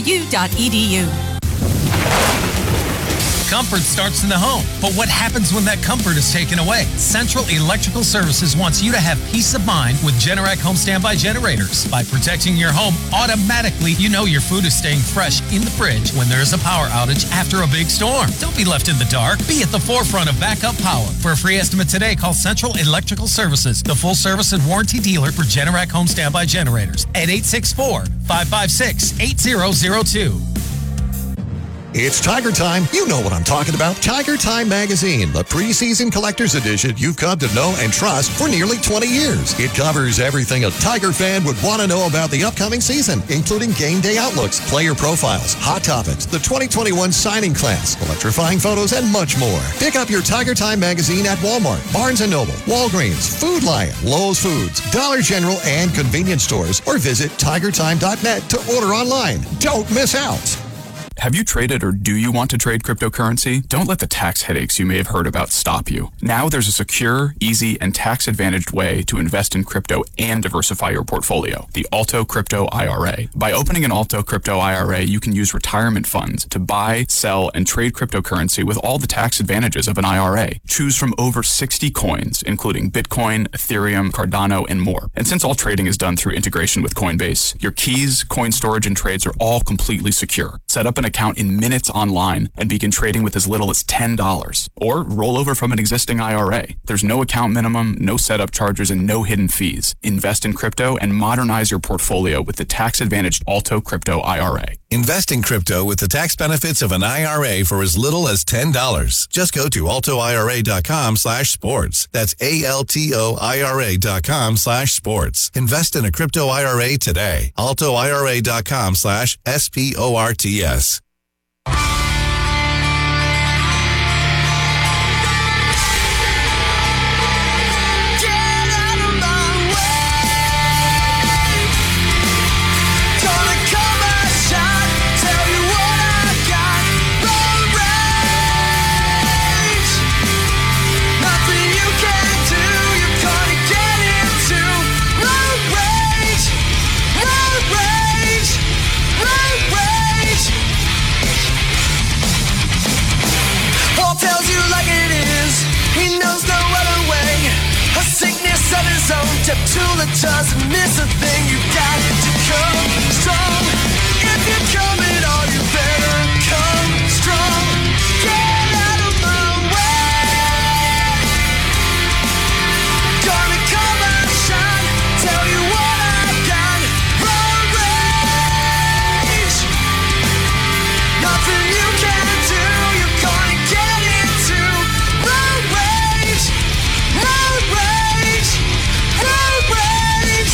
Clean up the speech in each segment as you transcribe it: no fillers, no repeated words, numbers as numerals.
Comfort starts in the home, but what happens when that comfort is taken away? Central Electrical Services wants you to have peace of mind with Generac home standby generators. By protecting your home, automatically you know your food is staying fresh in the fridge when there is a power outage after a big storm. Don't be left in the dark. Be at the forefront of backup power. For a free estimate today, call Central Electrical Services, the full service and warranty dealer for Generac home standby generators at 864-556-8002. It's Tiger Time. You know what I'm talking about. Tiger Time Magazine, the preseason collector's edition you've come to know and trust for nearly 20 years. It covers everything a Tiger fan would want to know about the upcoming season, including game day outlooks, player profiles, hot topics, the 2021 signing class, electrifying photos, and much more. Pick up your Tiger Time Magazine at Walmart, Barnes & Noble, Walgreens, Food Lion, Lowe's Foods, Dollar General, and convenience stores, or visit tigertime.net to order online. Don't miss out. Have you traded or do you want to trade cryptocurrency? Don't let the tax headaches you may have heard about stop you. Now there's a secure, easy, and tax-advantaged way to invest in crypto and diversify your portfolio. The Alto Crypto IRA. By opening an Alto Crypto IRA, you can use retirement funds to buy, sell, and trade cryptocurrency with all the tax advantages of an IRA. Choose from over 60 coins, including Bitcoin, Ethereum, Cardano, and more. And since all trading is done through integration with Coinbase, your keys, coin storage, and trades are all completely secure. Set up an account in minutes online and begin trading with as little as $10 or roll over from an existing IRA. There's no account minimum, no setup charges, and no hidden fees. Invest in crypto and modernize your portfolio with the tax-advantaged Alto Crypto IRA. Invest in crypto with the tax benefits of an IRA for as little as $10. Just go to altoira.com/sports. That's ALTOIRA.com/sports. Invest in a crypto IRA today. altoira.com/SPORTS. Tula doesn't miss a thing. You got to come strong. If you're coming on, you better come strong. Get out of my way. Gonna come and shine. Tell you what I got. Road rage. Nothing you can do. You're gonna get into road rage. Road rage. Road rage.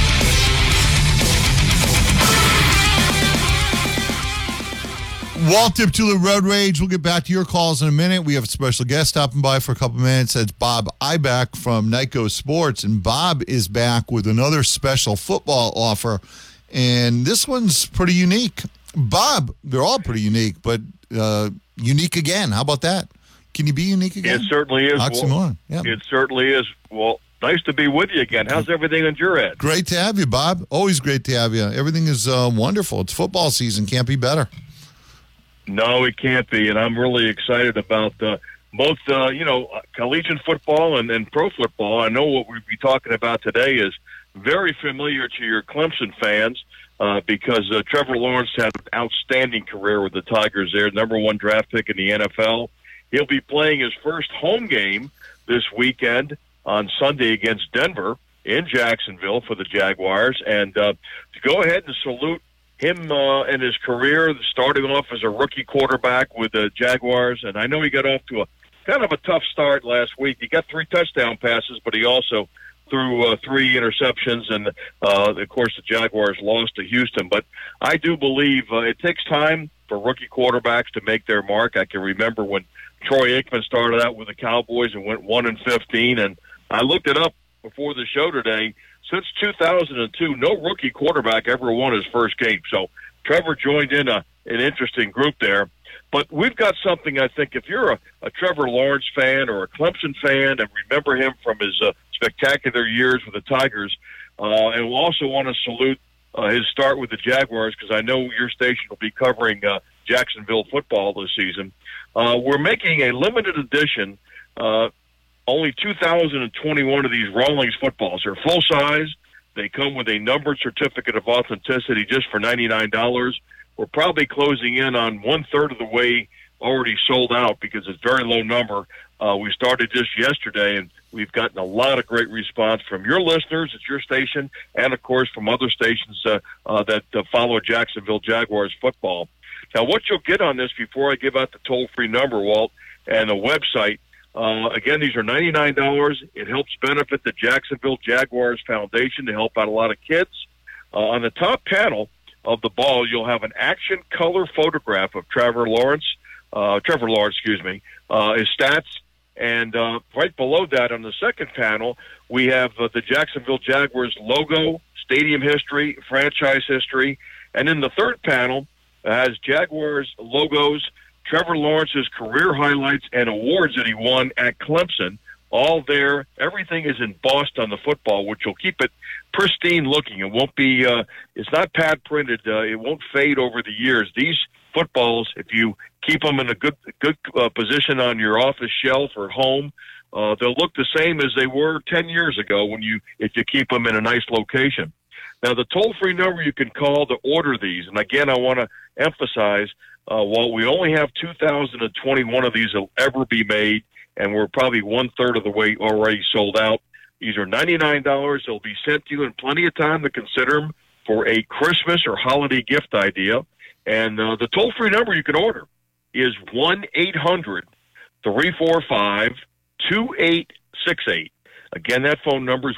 Walt Diptula, Road Rage. We'll get back to your calls in a minute. We have a special guest stopping by for a couple minutes. It's Bob Ibach from Nyco Sports, and Bob is back with another special football offer, and this one's pretty unique. Bob, they're all pretty unique, but unique again. How about that? Can you be unique again? It certainly is. Oxymoron. Yeah. It certainly is. Well, nice to be with you again. How's everything on your end? Great to have you, Bob. Always great to have you. Everything is wonderful. It's football season. Can't be better. No, it can't be, and I'm really excited about both, collegiate football and pro football. I know what we'll be talking about today is very familiar to your Clemson fans because Trevor Lawrence had an outstanding career with the Tigers there, #1 draft pick in the NFL. He'll be playing his first home game this weekend on Sunday against Denver in Jacksonville for the Jaguars. And to go ahead and salute him in his career, starting off as a rookie quarterback with the Jaguars. And I know he got off to a kind of a tough start last week. He got 3 touchdown passes, but he also threw 3 interceptions. And, of course, the Jaguars lost to Houston. But I do believe it takes time for rookie quarterbacks to make their mark. I can remember when Troy Aikman started out with the Cowboys and went 1-15. And I looked it up before the show today. Since 2002, no rookie quarterback ever won his first game. So Trevor joined in an interesting group there. But we've got something, I think, if you're a Trevor Lawrence fan or a Clemson fan and remember him from his spectacular years with the Tigers, and we'll also want to salute his start with the Jaguars, because I know your station will be covering Jacksonville football this season. We're making a limited edition, only 2,021 of these Rawlings footballs. They're full size. They come with a numbered certificate of authenticity just for $99. We're probably closing in on 1/3 of the way already sold out because it's a very low number. We started just yesterday, and we've gotten a lot of great response from your listeners at your station and, of course, from other stations that follow Jacksonville Jaguars football. Now, what you'll get on this before I give out the toll-free number, Walt, and the website, again, these are $99. It helps benefit the Jacksonville Jaguars Foundation to help out a lot of kids. On the top panel of the ball, you'll have an action color photograph of Trevor Lawrence, his stats. And right below that on the second panel, we have the Jacksonville Jaguars logo, stadium history, franchise history. And in the third panel has Jaguars logos, Trevor Lawrence's career highlights, and awards that he won at Clemson. All there. Everything is embossed on the football, which will keep it pristine looking. It won't be, it's not pad printed. It won't fade over the years. These footballs, if you keep them in a good position on your office shelf or home, they'll look the same as they were 10 years ago if you keep them in a nice location. Now, the toll-free number you can call to order these, and again, I want to emphasize, while we only have 2,021 of these will ever be made, and we're probably 1/3 of the way already sold out, these are $99. They'll be sent to you in plenty of time to consider them for a Christmas or holiday gift idea. And the toll-free number you can order is 1-800-345-2868. Again, that phone number is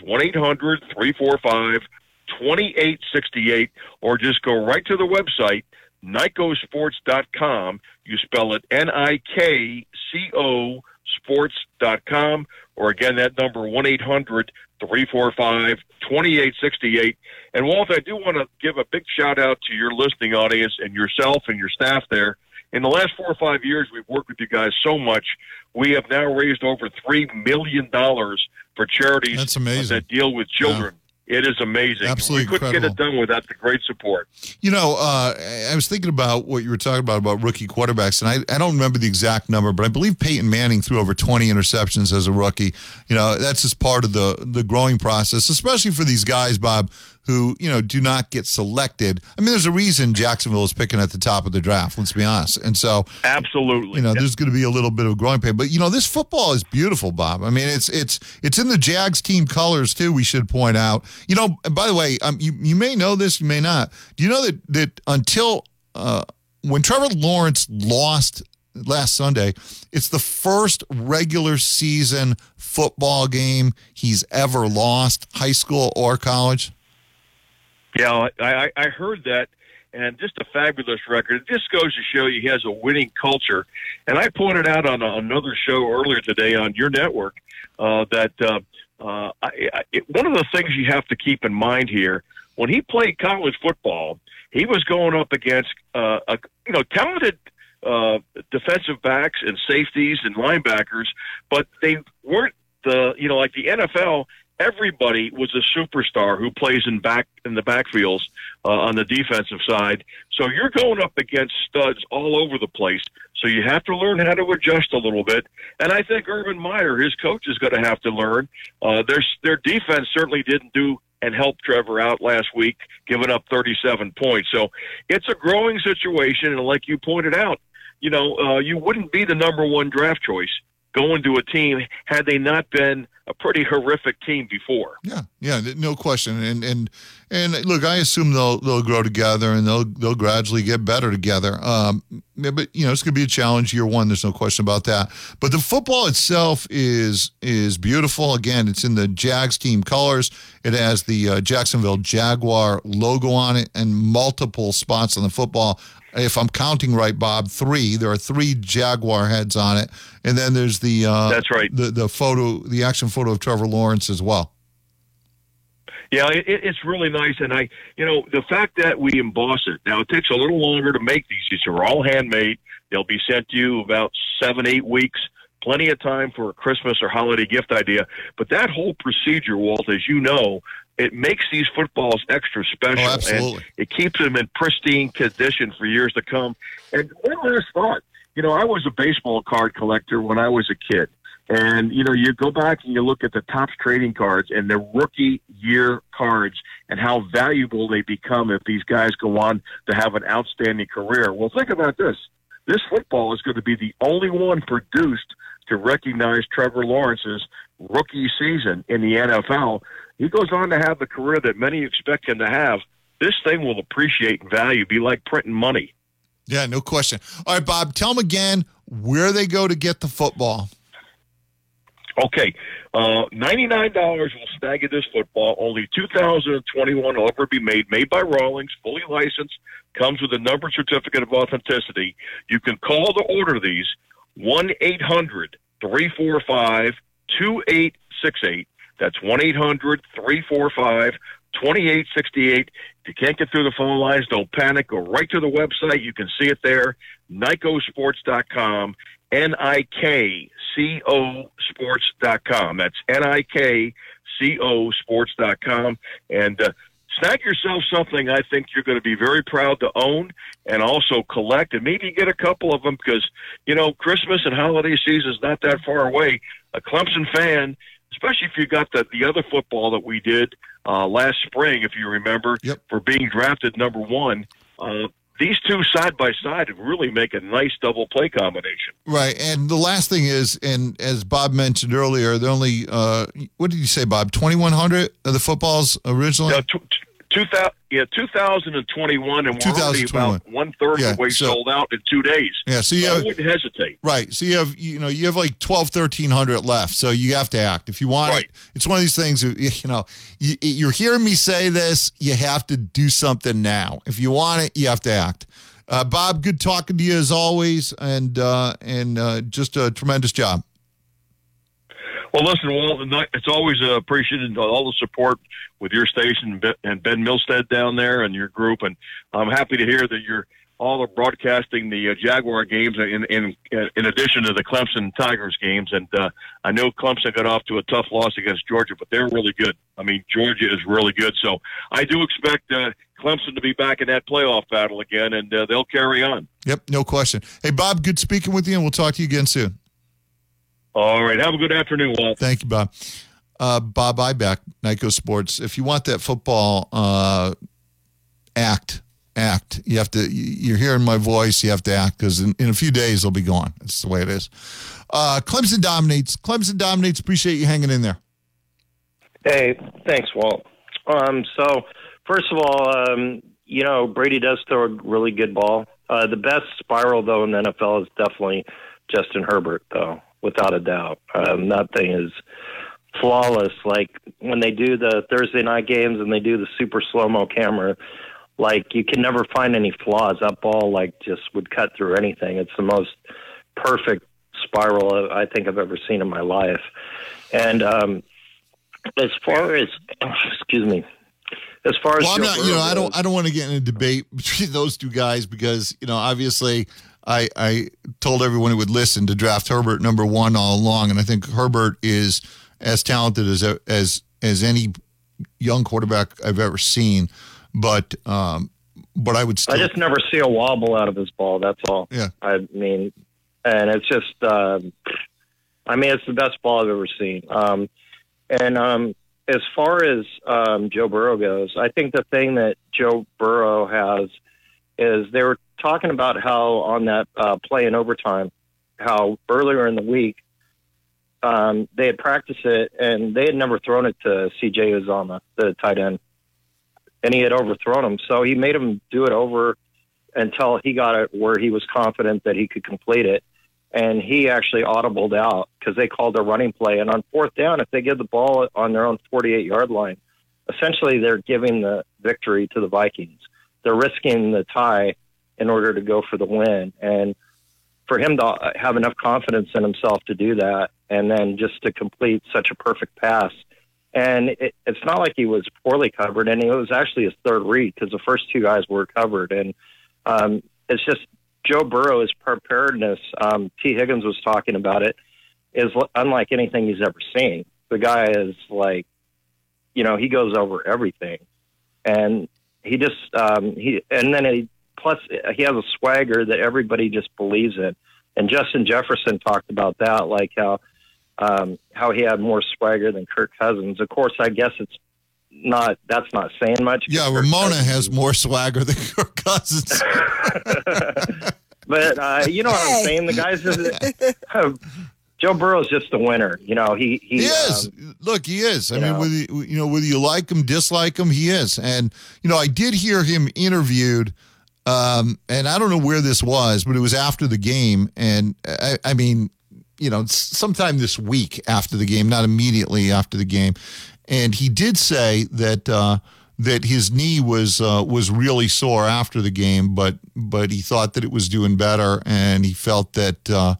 1-800-345-2868, or just go right to the website, NIKO sports.com. You spell it NIKCO sports.com, or again, that number, 1-800-345-2868. And Walt, I do want to give a big shout out to your listening audience and yourself and your staff there. In the last 4 or 5 years, we've worked with you guys so much. We have now raised over $3 million for charities That's amazing. That deal with children. It is amazing. Absolutely we couldn't incredible. get it done without the great support. You know, I was thinking about what you were talking about rookie quarterbacks, and I don't remember the exact number, but I believe Peyton Manning threw over 20 interceptions as a rookie. You know, that's just part of the growing process, especially for these guys, Bob, who, you know, do not get selected. I mean, there's a reason Jacksonville is picking at the top of the draft, let's be honest. And so, absolutely, you know, there's going to be a little bit of growing pain. But, you know, this football is beautiful, Bob. I mean, it's in the Jags team colors, too, we should point out. You know, by the way, you may know this, you may not. Do you know that until when Trevor Lawrence lost last Sunday, it's the first regular season football game he's ever lost, high school or college? Yeah, I heard that, and just a fabulous record. It just goes to show you he has a winning culture. And I pointed out on another show earlier today on your network that one of the things you have to keep in mind here, when he played college football, he was going up against talented defensive backs and safeties and linebackers, but they weren't like the NFL. Everybody was a superstar who plays in the backfields on the defensive side. So you're going up against studs all over the place. So you have to learn how to adjust a little bit. And I think Urban Meyer, his coach, is going to have to learn. Their defense certainly didn't do and help Trevor out last week, giving up 37 points. So it's a growing situation. And like you pointed out, you wouldn't be the number one draft choice going to a team had they not been a pretty horrific team before. Yeah, no question. And look, I assume they'll grow together and they'll gradually get better together. But it's going to be a challenge year one. There's no question about that. But the football itself is beautiful. Again, it's in the Jags team colors. It has the Jacksonville Jaguar logo on it and multiple spots on the football. If I'm counting right, Bob, 3. There are 3 Jaguar heads on it, and then there's the that's right. The photo, the action photo of Trevor Lawrence as well. Yeah, it's really nice, and the fact that we emboss it. Now it takes a little longer to make these. These are all handmade. They'll be sent to you about 7-8 weeks. Plenty of time for a Christmas or holiday gift idea. But that whole procedure, Walt, as you know, it makes these footballs extra special. Oh, absolutely. And it keeps them in pristine condition for years to come. And one last thought. I was a baseball card collector when I was a kid. And, you go back and you look at the Topps trading cards and the rookie year cards and how valuable they become if these guys go on to have an outstanding career. Well, think about this. This football is going to be the only one produced to recognize Trevor Lawrence's rookie season in the NFL. He goes on to have the career that many expect him to have. This thing will appreciate in value, be like printing money. Yeah, no question. All right, Bob, tell them again where they go to get the football. Okay, $99 will snag you this football. Only 2021 will ever be made by Rawlings, fully licensed, comes with a numbered certificate of authenticity. You can call to order these, 1-800-345-2868. That's 1-800-345-2868. If you can't get through the phone lines, don't panic. Go right to the website. You can see it there, NICOsports.com, NIKCO Sports.com. That's NIKCO Sports.com. And snag yourself something I think you're going to be very proud to own and also collect, and maybe get a couple of them because, Christmas and holiday season is not that far away. A Clemson fan, especially if you got the other football that we did last spring, if you remember, for being drafted number 1, these two side by side really make a nice double play combination. Right, and the last thing is, and as Bob mentioned earlier, the only what did you say, Bob? 2,100 of the footballs originally. No, 2021, and we're already about 1/3 of the way sold out in 2 days. Yeah, so I wouldn't hesitate. Right, so you have like 1,300 left, so you have to act if you want it. It's one of these things. You're hearing me say this. You have to do something now. If you want it, you have to act. Bob, good talking to you as always, and just a tremendous job. Well, listen, Walt, it's always appreciated all the support with your station and Ben Milstead down there and your group. And I'm happy to hear that you're all broadcasting the Jaguar games in addition to the Clemson Tigers games. And I know Clemson got off to a tough loss against Georgia, but they're really good. I mean, Georgia is really good. So I do expect Clemson to be back in that playoff battle again, and they'll carry on. Yep, no question. Hey, Bob, good speaking with you, and we'll talk to you again soon. All right. Have a good afternoon, Walt. Thank you, Bob. Bob Iback, Nyco Sports. If you want that football, act. You have to. You're hearing my voice. You have to act because in a few days they'll be gone. That's the way it is. Clemson dominates. Appreciate you hanging in there. Hey, thanks, Walt. So first of all, Brady does throw a really good ball. The best spiral though in the NFL is definitely Justin Herbert, though. Without a doubt. That thing is flawless. Like when they do the Thursday night games and they do the super slow-mo camera, like you can never find any flaws. That ball just would cut through anything. It's the most perfect spiral I think I've ever seen in my life. And as far as I don't want to get in a debate between those two guys because, obviously I told everyone who would listen to draft Herbert number 1 all along, and I think Herbert is as talented as any young quarterback I've ever seen. But I would still. I just never see a wobble out of his ball. That's all. Yeah. I mean, and it's just. It's the best ball I've ever seen. As far as Joe Burrow goes, I think the thing that Joe Burrow has is they were talking about how on that play in overtime, how earlier in the week they had practiced it and they had never thrown it to C.J. Uzomah, the tight end, and he had overthrown him. So he made him do it over until he got it where he was confident that he could complete it. And he actually audibled out because they called a running play. And on 4th down, if they give the ball on their own 48-yard line, essentially they're giving the victory to the Vikings. They're risking the tie in order to go for the win. And for him to have enough confidence in himself to do that and then just to complete such a perfect pass. And it's not like he was poorly covered, and it was actually his third read because the first 2 guys were covered. And it's just Joe Burrow's preparedness, T. Higgins was talking about it, is unlike anything he's ever seen. The guy is he goes over everything, and he just he has a swagger that everybody just believes in. And Justin Jefferson talked about that, like how he had more swagger than Kirk Cousins. Of course, I guess that's not saying much. Yeah, Ramona has more swagger than Kirk Cousins. But you know what I'm saying? The guys Joe Burrow's just a winner. He is. Look, he is. I mean, whether you like him, dislike him, he is. And I did hear him interviewed, and I don't know where this was, but it was after the game. And I mean, sometime this week after the game, not immediately after the game. And he did say that his knee was really sore after the game, but he thought that it was doing better, and he felt that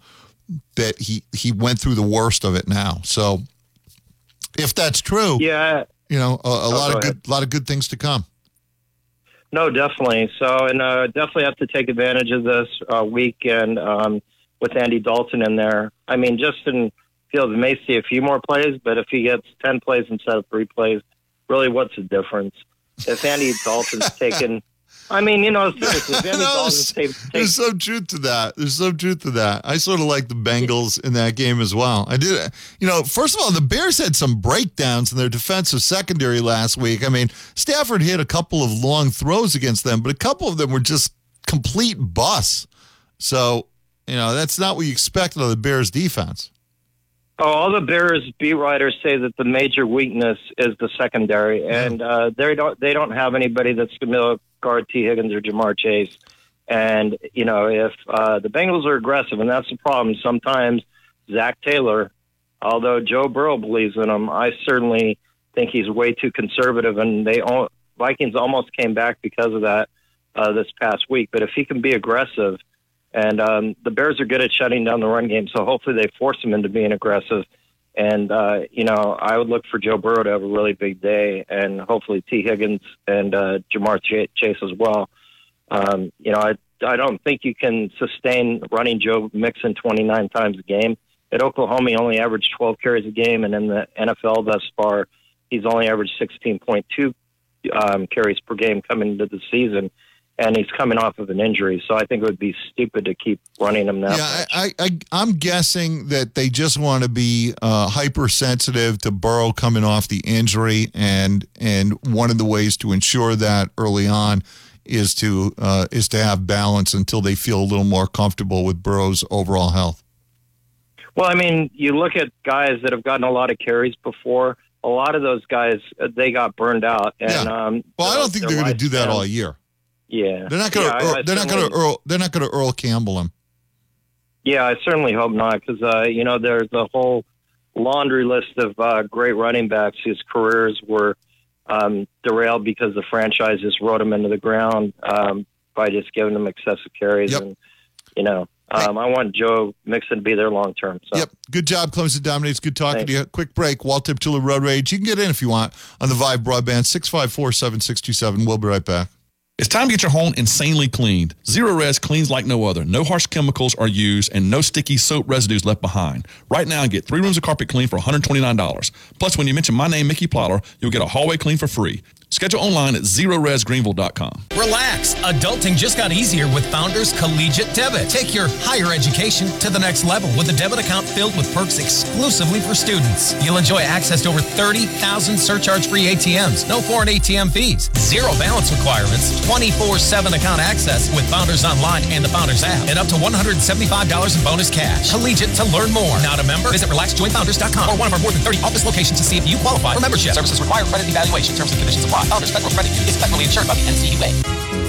he went through the worst of it now. So if that's true, yeah, a lot of good things to come. No, definitely. So, and definitely have to take advantage of this weekend with Andy Dalton in there. I mean, Justin Fields may see a few more plays, but if he gets 10 plays instead of 3 plays, really, what's the difference? If Andy Dalton's taken, I mean, seriously, if Andy Dalton's there's some truth to that. There's some truth to that. I sort of like the Bengals in that game as well. I did. First of all, the Bears had some breakdowns in their defensive secondary last week. I mean, Stafford hit a couple of long throws against them, but a couple of them were just complete busts. So, that's not what you expect out of the Bears defense. Oh, all the Bears beat writers say that the major weakness is the secondary, and they don't have anybody that's going to guard T. Higgins or Jamar Chase. And if the Bengals are aggressive, and that's the problem, sometimes Zach Taylor, although Joe Burrow believes in him, I certainly think he's way too conservative, and Vikings almost came back because of that this past week. But if he can be aggressive. And the Bears are good at shutting down the run game, so hopefully they force him into being aggressive. And, I would look for Joe Burrow to have a really big day, and hopefully T. Higgins and Jamar Chase as well. I don't think you can sustain running Joe Mixon 29 times a game. At Oklahoma, he only averaged 12 carries a game, and in the NFL thus far, he's only averaged 16.2 carries per game coming into the season. And he's coming off of an injury, so I think it would be stupid to keep running him that much. I'm guessing that they just want to be hypersensitive to Burrow coming off the injury, and one of the ways to ensure that early on is to have balance until they feel a little more comfortable with Burrow's overall health. Well, I mean, you look at guys that have gotten a lot of carries before. A lot of those guys, they got burned out. And, I don't think they're going to do that all year. Yeah, they're not going to. They're not going to Earl Campbell him. Yeah, I certainly hope not, because there's a whole laundry list of great running backs whose careers were derailed because the franchise just rode them into the ground by just giving them excessive carries. Yep. And I want Joe Mixon to be there long term. So. Yep. Good job, Clemson Dominates. Good talking to you. Quick break. Walt Tiptula Road Rage. You can get in if you want on the Vibe Broadband 654-7627. We'll be right back. It's time to get your home insanely cleaned. Zero Res cleans like no other. No harsh chemicals are used and no sticky soap residues left behind. Right now, get 3 rooms of carpet clean for $129. Plus, when you mention my name, Mickey Plotter, you'll get a hallway clean for free. Schedule online at ZeroResGreenville.com. Relax. Adulting just got easier with Founders Collegiate Debit. Take your higher education to the next level with a debit account filled with perks exclusively for students. You'll enjoy access to over 30,000 surcharge-free ATMs, no foreign ATM fees, zero balance requirements, 24/7 account access with Founders Online and the Founders app, and up to $175 in bonus cash. Collegiate to learn more. Not a member? Visit RelaxJoinFounders.com or one of our more than 30 office locations to see if you qualify for membership. Services require credit evaluation. Terms and conditions apply. Founders Federal Credit Union is federally insured by the NCUA.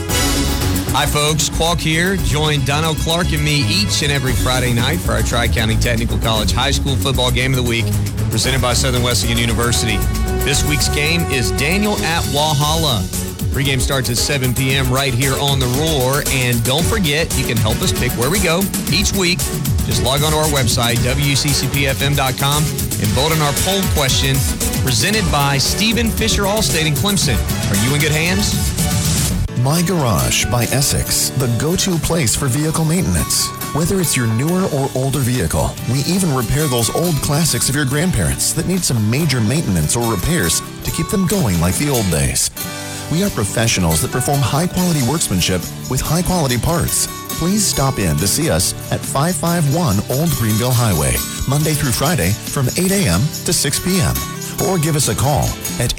Hi, folks. Qualk here. Join Dono Clark and me each and every Friday night for our Tri-County Technical College High School Football Game of the Week, presented by Southern Wesleyan University. This week's game is Daniel at Walhalla. Pregame starts at 7 p.m. right here on The Roar. And don't forget, you can help us pick where we go each week. Just log on to our website, WCCPFM.com, and vote on our poll question presented by Stephen Fisher Allstate in Clemson. Are you in good hands? My Garage by Essex, the go-to place for vehicle maintenance. Whether it's your newer or older vehicle, we even repair those old classics of your grandparents that need some major maintenance or repairs to keep them going like the old days. We are professionals that perform high-quality workmanship with high-quality parts. Please stop in to see us at 551 Old Greenville Highway, Monday through Friday from 8 a.m. to 6 p.m. Or give us a call at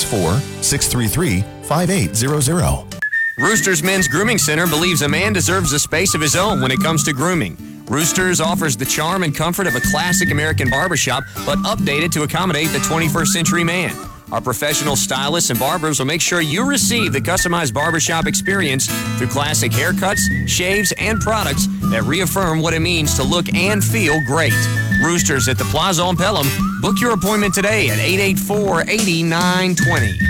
864-633-5800. Roosters Men's Grooming Center believes a man deserves a space of his own when it comes to grooming. Roosters offers the charm and comfort of a classic American barbershop, but updated to accommodate the 21st century man. Our professional stylists and barbers will make sure you receive the customized barbershop experience through classic haircuts, shaves, and products that reaffirm what it means to look and feel great. Roosters at the Plaza on Pelham. Book your appointment today at 884-8920.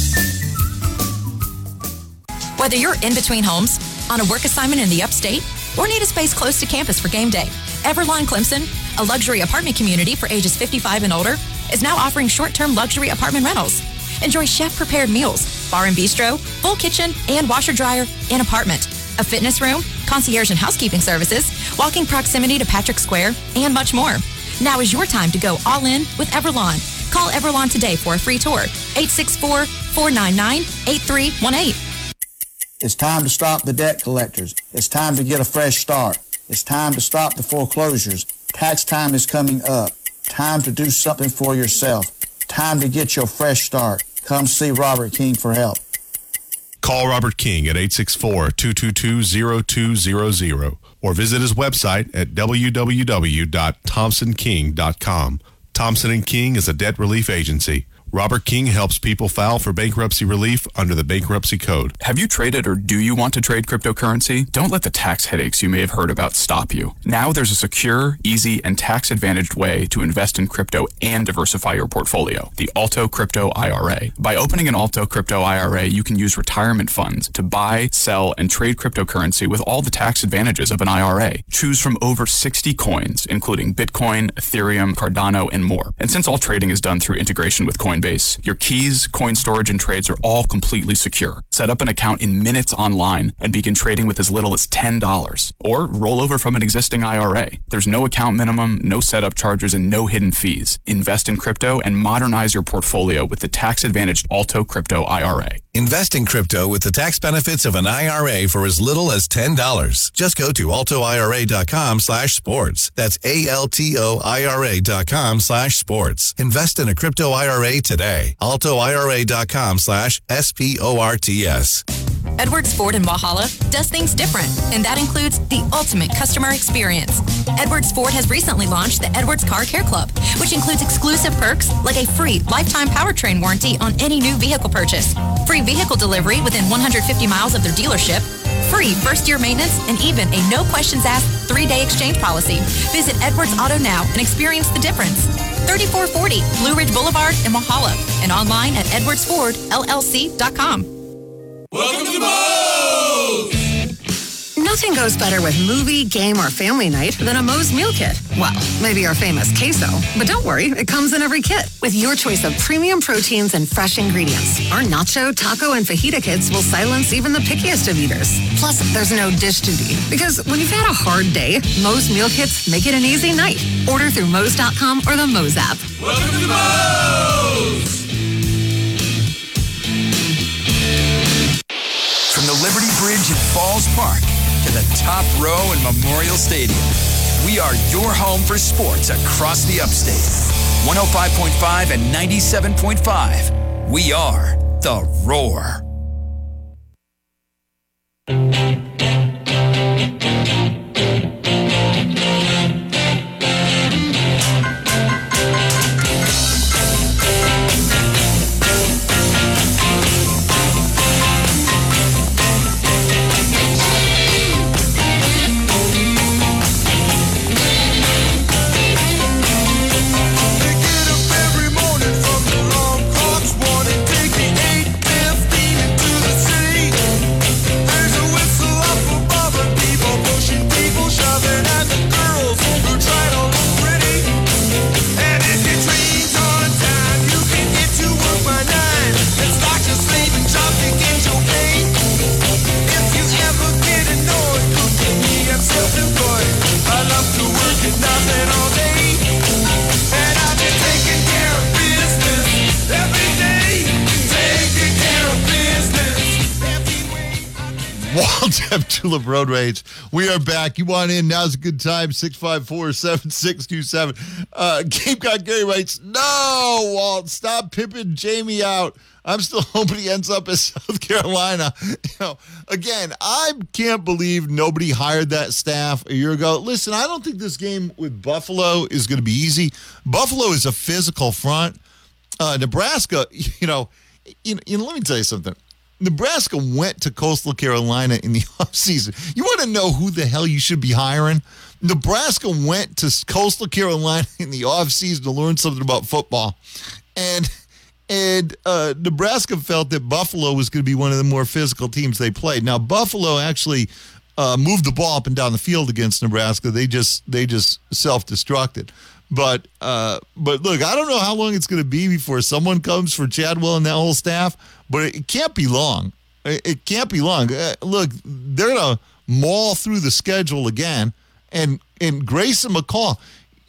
Whether you're in between homes, on a work assignment in the upstate, or need a space close to campus for game day, Everlawn Clemson, a luxury apartment community for ages 55 and older, is now offering short-term luxury apartment rentals. Enjoy chef-prepared meals, bar and bistro, full kitchen, and washer-dryer in apartment, a fitness room, concierge and housekeeping services, walking proximity to Patrick Square, and much more. Now is your time to go all in with Everlawn. Call Everlawn today for a free tour, 864-499-8318. It's time to stop the debt collectors. It's time to get a fresh start. It's time to stop the foreclosures. Tax time is coming up. Time to do something for yourself. Time to get your fresh start. Come see Robert King for help. Call Robert King at 864-222-0200 or visit his website at www.thompsonking.com. Thompson & King is a debt relief agency. Robert King helps people file for bankruptcy relief under the Bankruptcy Code. Have you traded or do you want to trade cryptocurrency? Don't let the tax headaches you may have heard about stop you. Now there's a secure, easy, and tax-advantaged way to invest in crypto and diversify your portfolio, the Alto Crypto IRA. By opening an Alto Crypto IRA, you can use retirement funds to buy, sell, and trade cryptocurrency with all the tax advantages of an IRA. Choose from over 60 coins, including Bitcoin, Ethereum, Cardano, and more. And since all trading is done through integration with Coinbase, your keys, coin storage, and trades are all completely secure. Set up an account in minutes online and begin trading with as little as $10. Or roll over from an existing IRA. There's no account minimum, no setup charges, and no hidden fees. Invest in crypto and modernize your portfolio with the tax-advantaged Alto Crypto IRA. Invest in crypto with the tax benefits of an IRA for as little as $10. Just go to altoira.com/sports. That's ALTOIRA.com/sports. Invest in a crypto IRA today. altoira.com/SPORTS. Edwards Ford in Walhalla does things different, and that includes the ultimate customer experience. Edwards Ford has recently launched the Edwards Car Care Club, which includes exclusive perks like a free lifetime powertrain warranty on any new vehicle purchase, free vehicle delivery within 150 miles of their dealership, free first-year maintenance, and even a no-questions-asked 3-day exchange policy. Visit Edwards Auto now and experience the difference. 3440 Blue Ridge Boulevard in Walhalla, and online at edwardsfordllc.com. Welcome to Moe's! Nothing goes better with movie, game, or family night than a Moe's meal kit. Well, maybe our famous queso. But don't worry, it comes in every kit with your choice of premium proteins and fresh ingredients. Our nacho, taco, and fajita kits will silence even the pickiest of eaters. Plus, there's no dish duty. Because when you've had a hard day, Moe's meal kits make it an easy night. Order through Moe's.com or the Moe's app. Welcome to Moe's! From the Liberty Bridge at Falls Park to the top row in Memorial Stadium, we are your home for sports across the upstate. 105.5 and 97.5. We are The Roar. 107 Tulip Road Rage. We are back. You want in? Now's a good time. 654-7627. Gamecock Gary writes, no, Walt, stop pimping Jamie out. I'm still hoping he ends up in South Carolina. Again, I can't believe nobody hired that staff a year ago. Listen, I don't think this game with Buffalo is going to be easy. Buffalo is a physical front. Nebraska, let me tell you something. Nebraska went to Coastal Carolina in the offseason. You want to know who the hell you should be hiring? Nebraska went to Coastal Carolina in the offseason to learn something about football. And Nebraska felt that Buffalo was going to be one of the more physical teams they played. Now, Buffalo actually moved the ball up and down the field against Nebraska. They just self-destructed. But look, I don't know how long it's going to be before someone comes for Chadwell and that whole staff, but it can't be long. It can't be long. Look, they're going to maul through the schedule again. And Grayson McCall,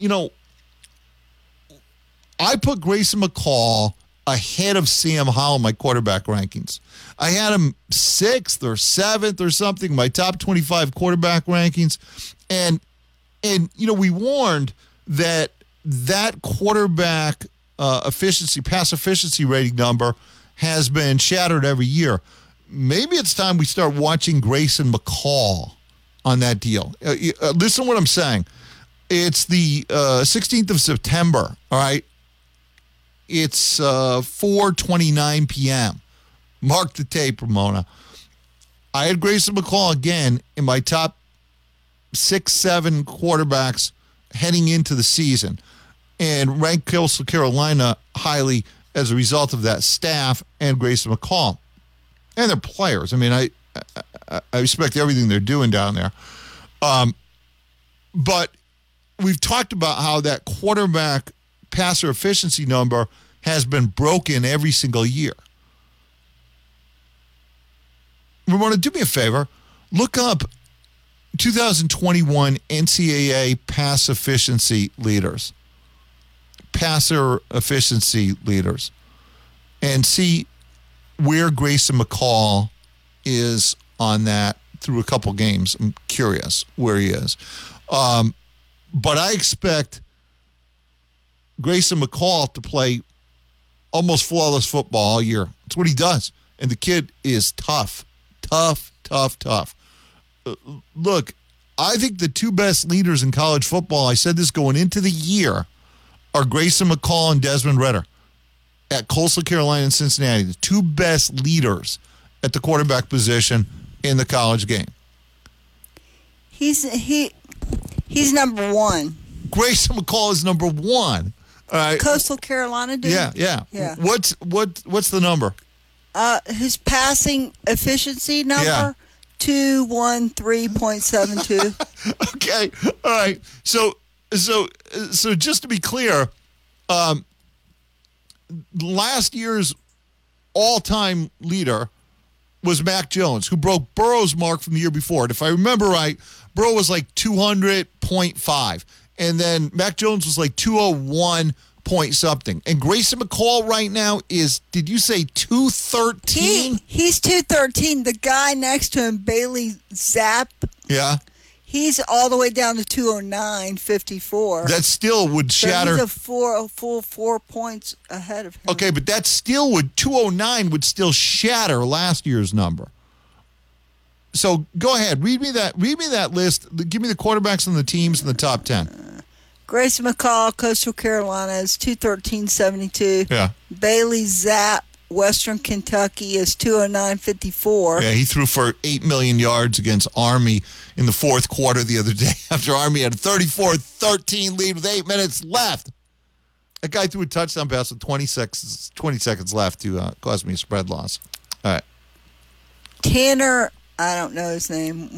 I put Grayson McCall ahead of Sam Howell in my quarterback rankings. I had him 6th or 7th or something, my top 25 quarterback rankings. And we warned that quarterback pass efficiency rating number has been shattered every year. Maybe it's time we start watching Grayson McCall on that deal. Listen to what I'm saying. It's the 16th of September, all right? It's 4:29 p.m. Mark the tape, Ramona. I had Grayson McCall again in my top 6-7 quarterbacks heading into the season and ranked Coastal Carolina highly as a result of that staff and Grayson McCall and their players. I mean, I respect everything they're doing down there. But we've talked about how that quarterback passer efficiency number has been broken every single year. Ramona, do me a favor. Look up 2021 NCAA pass efficiency leaders, passer efficiency leaders, and see where Grayson McCall is on that through a couple games. I'm curious where he is. But I expect Grayson McCall to play almost flawless football all year. That's what he does. And the kid is tough. Look, I think the two best leaders in college football, I said this going into the year, are Grayson McCall and Desmond Ridder at Coastal Carolina and Cincinnati. The two best leaders at the quarterback position in the college game. He's number one. Grayson McCall is number one. All right. Coastal Carolina, dude? Yeah. What's the number? His passing efficiency number, 213.72. Okay. All right. So just to be clear, last year's all-time leader was Mac Jones, who broke Burrow's mark from the year before. And if I remember right, Burrow was like 200.5. And then Mac Jones was like 201 point something. And Grayson McCall right now is, did you say 213? He's 213. The guy next to him, Bailey Zapp. Yeah. He's all the way down to 209.54. That still would shatter. So he's a full 4 points ahead of him. Okay, but that still would, 209 would still shatter last year's number. So go ahead, read me that list. Give me the quarterbacks and the teams in the top 10. Grayson McCall, Coastal Carolina is 213.72. Yeah. Bailey Zapp, Western Kentucky is 209.54. Yeah, he threw for 8 million yards against Army in the fourth quarter the other day after Army had a 34-13 lead with 8 minutes left. That guy threw a touchdown pass with 20 seconds left to cause me a spread loss. All right. Tanner, I don't know his name.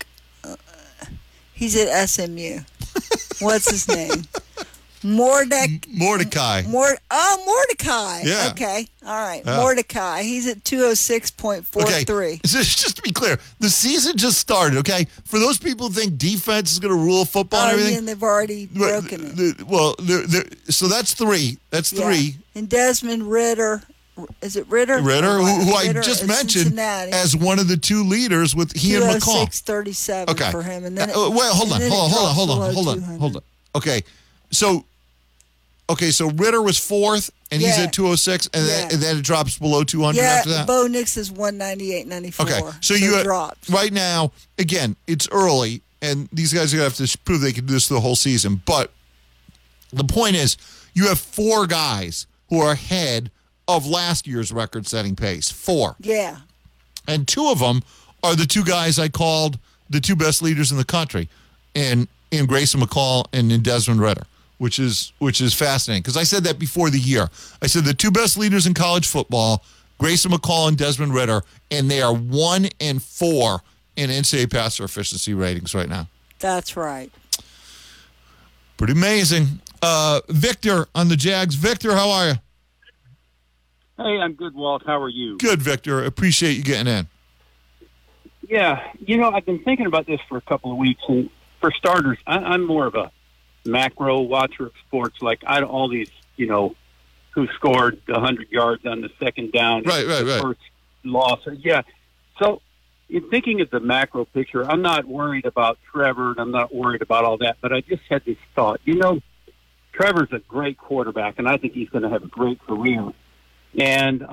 He's at SMU. What's his name? Mordecai. Mordecai. Yeah. Okay. All right. Yeah. Mordecai. He's at 206.43. Okay. Just to be clear, the season just started, okay? For those people who think defense is going to rule football and everything. And they've already broken it. So that's three. That's three. And Desmond Ridder Is it Ritter? Ritter, who I Ritter just at mentioned Cincinnati. as one of the two leaders with he and McCall. 206.37 Okay. for him. And then Hold on. Okay, so Ritter was fourth, and he's at 206, and then it drops below 200 after that? Bo Nix is 198.94. Okay, so you dropped. right now, again, it's early, and these guys are going to have to prove they can do this the whole season. But the point is, you have four guys who are ahead of last year's record-setting pace. Four. Yeah. And two of them are the two guys I called the two best leaders in the country, in Grayson McCall and in Desmond Ritter, which is fascinating. Because I said that before the year. I said the two best leaders in college football, Grayson McCall and Desmond Ritter, and they are 1 and 4 in NCAA passer efficiency ratings right now. That's right. Pretty amazing. Victor on the Jags. Victor, how are you? Hey, I'm good, Walt. How are you? Good, Victor. Appreciate you getting in. Yeah, I've been thinking about this for a couple of weeks, and for starters, I'm more of a macro watcher of sports. Like all these, who scored 100 yards on the second down, right. First loss. Yeah. So, in thinking of the macro picture, I'm not worried about Trevor, and I'm not worried about all that. But I just had this thought. Trevor's a great quarterback, and I think he's going to have a great career. And,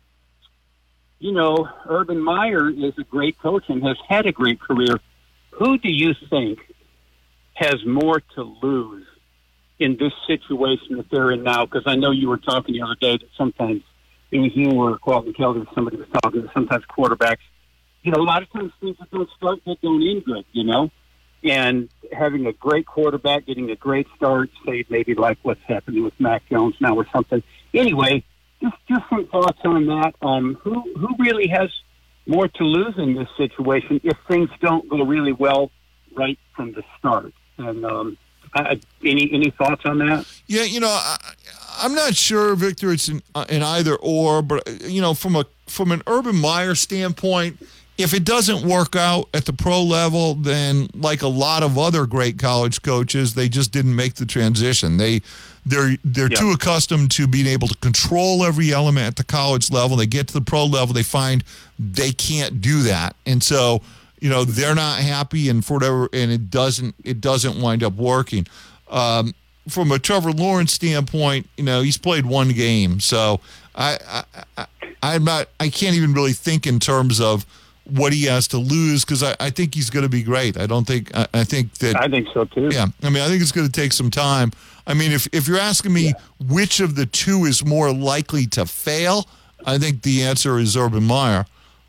Urban Meyer is a great coach and has had a great career. Who do you think has more to lose in this situation that they're in now? Because I know you were talking the other day that sometimes it was you or Qualton Kelly, somebody was talking that sometimes quarterbacks, a lot of times things that don't start that don't end good, And having a great quarterback, getting a great start, say maybe like what's happening with Mac Jones now or something. Anyway, just some thoughts on that. Who really has more to lose in this situation if things don't go really well right from the start? And any thoughts on that? Yeah, I'm not sure, Victor. It's in either or, but from an Urban Meyer standpoint, if it doesn't work out at the pro level, then like a lot of other great college coaches, they just didn't make the transition. They're too accustomed to being able to control every element at the college level. They get to the pro level, they find they can't do that, and so they're not happy, and for whatever, and it doesn't wind up working. From a Trevor Lawrence standpoint, he's played one game, so I can't even really think in terms of what he has to lose, because I think he's going to be great. I think so too. Yeah, I think it's going to take some time. If you're asking me which of the two is more likely to fail, I think the answer is Urban Meyer.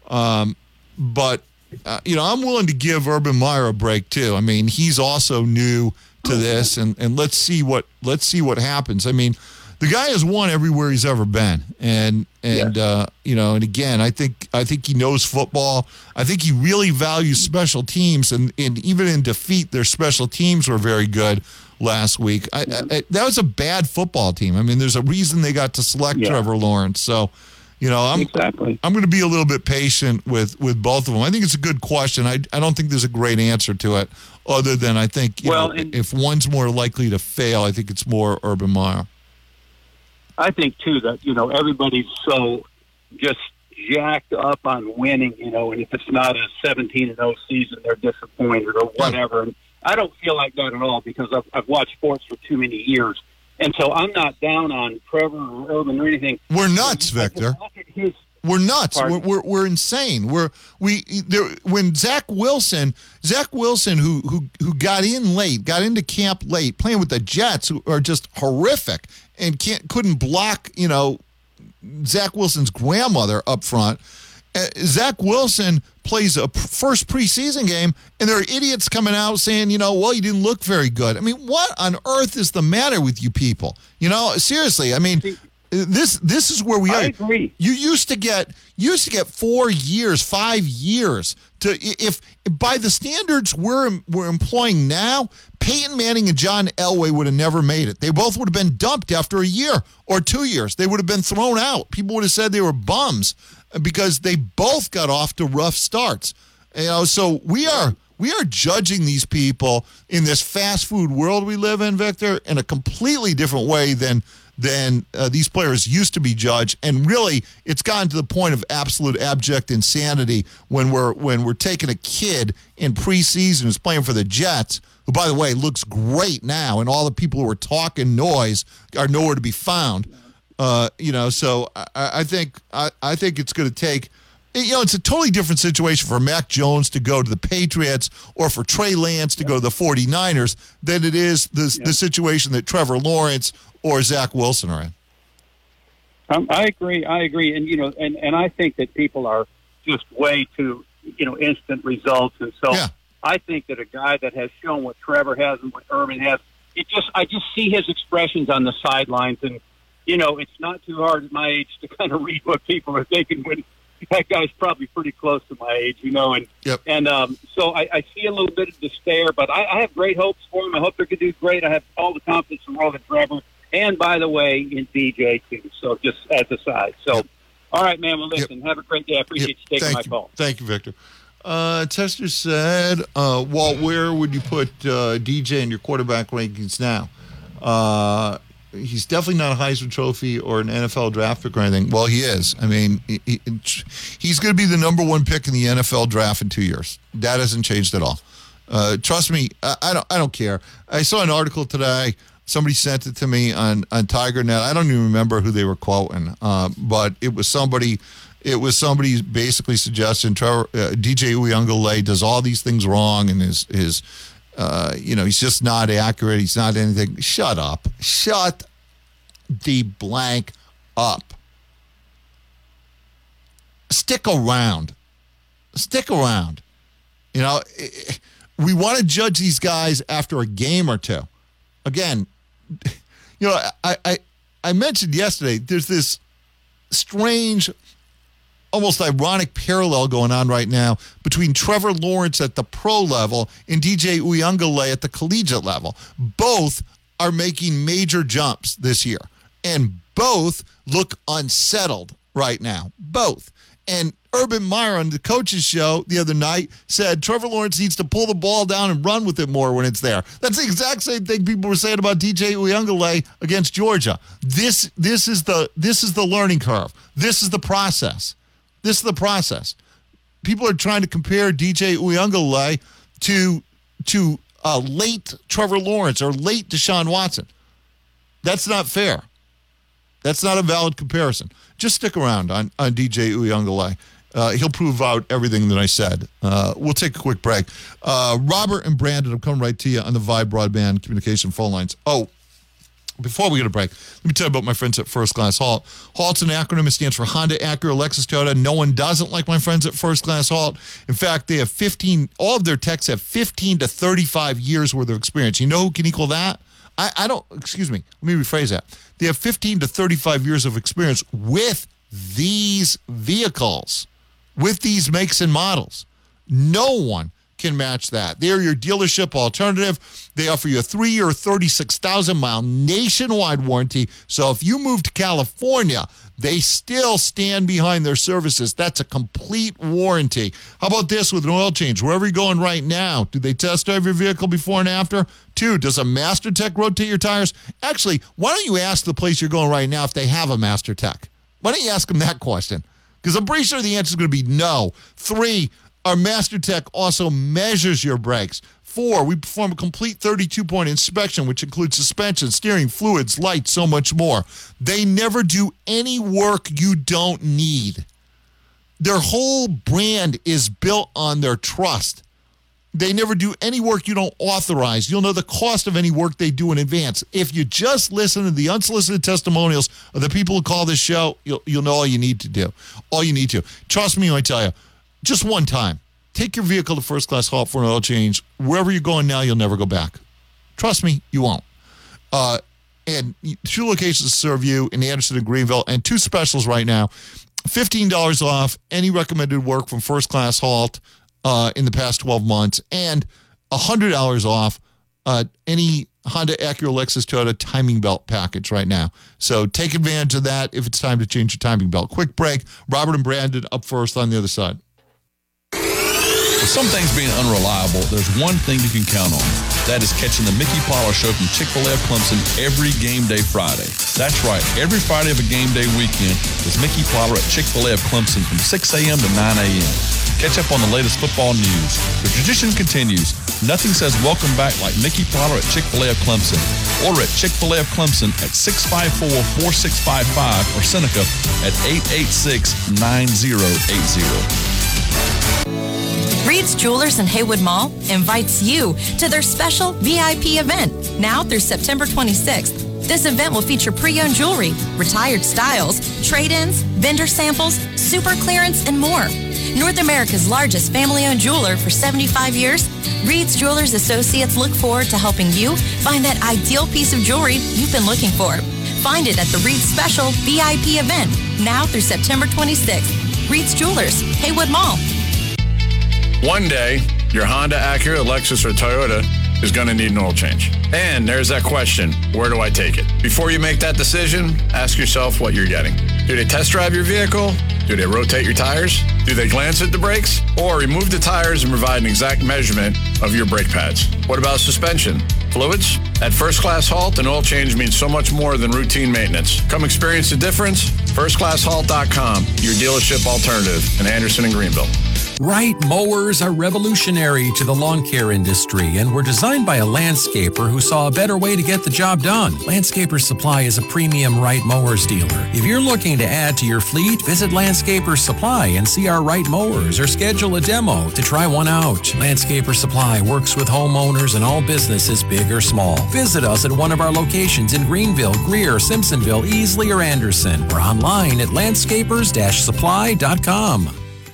But I'm willing to give Urban Meyer a break too. He's also new to this, and let's see what happens. The guy has won everywhere he's ever been, and again, I think he knows football. I think he really values special teams, and even in defeat, their special teams were very good last week. That was a bad football team. There's a reason they got to select Trevor Lawrence. So, I'm going to be a little bit patient with both of them. I think it's a good question. I don't think there's a great answer to it, other than I think if one's more likely to fail, I think it's more Urban Meyer. I think, too, that, everybody's so just jacked up on winning, and if it's not a 17-0 season, they're disappointed or whatever. And I don't feel like that at all, because I've watched sports for too many years. And so I'm not down on Trevor or Urban or anything. We're nuts, Victor. We're nuts. We're insane. When Zach Wilson, who got into camp late, playing with the Jets, who are just horrific and couldn't block, Zach Wilson's grandmother up front. Zach Wilson plays a first preseason game, and there are idiots coming out saying, you didn't look very good. What on earth is the matter with you people? Seriously. This is where we are. I agree. You used to get 4 years, 5 years if by the standards we're employing now, Peyton Manning and John Elway would have never made it. They both would have been dumped after a year or 2 years. They would have been thrown out. People would have said they were bums because they both got off to rough starts. So we are judging these people in this fast food world we live in, Victor, in a completely different way than than these players used to be judged. And really, it's gotten to the point of absolute abject insanity when we're taking a kid in preseason who's playing for the Jets, who, by the way, looks great now, and all the people who are talking noise are nowhere to be found. So I think it's going to take. It's a totally different situation for Mac Jones to go to the Patriots or for Trey Lance to go to the 49ers than it is the situation that Trevor Lawrence or Zach Wilson are in. I agree. And, and I think that people are just way too, instant results. And so I think that a guy that has shown what Trevor has and what Urban has, I just see his expressions on the sidelines. And, it's not too hard at my age to kind of read what people are thinking when that guy's probably pretty close to my age, so I see a little bit of despair, but I have great hopes for him. I hope they're going to do great. I have all the confidence in the world in Trevor, and by the way, in DJ too. So just as a side. So, all right, man. Well, listen, have a great day. I appreciate you taking my call. Thank you, Victor. Tester said, Walt, where would you put DJ in your quarterback rankings now? He's definitely not a Heisman Trophy or an NFL draft pick or anything. Well, he is. I mean, he's going to be the number one pick in the NFL draft in 2 years. That hasn't changed at all. Trust me, I don't care. I saw an article today. Somebody sent it to me on TigerNet. I don't even remember who they were quoting, but it was somebody. It was somebody basically suggesting DJ Uiagalelei does all these things wrong and his he's just not accurate. He's not anything. Shut up. Shut the blank up. Stick around. Stick around. We want to judge these guys after a game or two. Again, I mentioned yesterday, there's this strange, almost ironic parallel going on right now between Trevor Lawrence at the pro level and DJ Uiagalelei at the collegiate level. Both are making major jumps this year, and both look unsettled right now. Both. And Urban Meyer on the coach's show the other night said Trevor Lawrence needs to pull the ball down and run with it more when it's there. That's the exact same thing people were saying about DJ Uiagalelei against Georgia. This is the learning curve. This is the process. This is the process. People are trying to compare DJ Uiagalelei to late Trevor Lawrence or late Deshaun Watson. That's not fair. That's not a valid comparison. Just stick around on DJ Uiagalelei. He'll prove out everything that I said. We'll take a quick break. Robert and Brandon, I'm coming right to you on the Vibe Broadband Communication phone lines. Oh, before we get a break, let me tell you about my friends at First Class Halt. HALT's an acronym. It stands for Honda, Acura, Lexus, Toyota. No one doesn't like my friends at First Class Halt. In fact, they have all of their techs have 15 to 35 years worth of experience. You know who can equal that? Excuse me, let me rephrase that. They have 15 to 35 years of experience with these vehicles, with these makes and models. No one can match that. They're your dealership alternative. They offer you a 3-year, 36,000-mile nationwide warranty. So if you move to California, they still stand behind their services. That's a complete warranty. How about this with an oil change? Wherever you're going right now, do they test drive your vehicle before and after? 2, does a Master Tech rotate your tires? Actually, why don't you ask the place you're going right now if they have a Master Tech? Why don't you ask them that question? Because I'm pretty sure the answer is going to be no. 3, our Master Tech also measures your brakes. 4, we perform a complete 32-point inspection, which includes suspension, steering, fluids, lights, so much more. They never do any work you don't need. Their whole brand is built on their trust. They never do any work you don't authorize. You'll know the cost of any work they do in advance. If you just listen to the unsolicited testimonials of the people who call this show, you'll know all you need to do. All you need to. Trust me when I tell you, just one time, take your vehicle to First Class Halt for an oil change. Wherever you're going now, you'll never go back. Trust me, you won't. And 2 locations to serve you in Anderson and Greenville, and 2 specials right now. $15 off any recommended work from First Class Halt in the past 12 months, and $100 off any Honda, Acura, Lexus, Toyota timing belt package right now. So take advantage of that if it's time to change your timing belt. Quick break. Robert and Brandon up first on the other side. With some things being unreliable, there's one thing you can count on. That is catching the Mickey Plyler Show from Chick-fil-A of Clemson every game day Friday. That's right. Every Friday of a game day weekend is Mickey Plyler at Chick-fil-A of Clemson from 6 a.m. to 9 a.m. Catch up on the latest football news. The tradition continues. Nothing says welcome back like Mickey Plyler at Chick-fil-A of Clemson. Order at Chick-fil-A of Clemson at 654-4655 or Seneca at 886-9080. Reed's Jewelers in Haywood Mall invites you to their special VIP event now through September 26th. This event will feature pre-owned jewelry, retired styles, trade-ins, vendor samples, super clearance, and more. North America's largest family-owned jeweler for 75 years, Reed's Jewelers Associates look forward to helping you find that ideal piece of jewelry you've been looking for. Find it at the Reed's Special VIP event now through September 26th. Reed's Jewelers, Haywood Mall. One day, your Honda, Acura, Lexus, or Toyota is going to need an oil change. And there's that question, where do I take it? Before you make that decision, ask yourself what you're getting. Do they test drive your vehicle? Do they rotate your tires? Do they glance at the brakes? Or remove the tires and provide an exact measurement of your brake pads? What about suspension? Fluids? At First Class Halt, an oil change means so much more than routine maintenance. Come experience the difference. FirstClassHalt.com, your dealership alternative in Anderson and Greenville. Wright mowers are revolutionary to the lawn care industry and were designed by a landscaper who saw a better way to get the job done. Landscaper Supply is a premium Wright mowers dealer. If you're looking to add to your fleet, visit Landscaper Supply and see our Wright mowers or schedule a demo to try one out. Landscaper Supply works with homeowners and all businesses, big or small. Visit us at one of our locations in Greenville, Greer, Simpsonville, Easley, or Anderson, or online at landscapers-supply.com.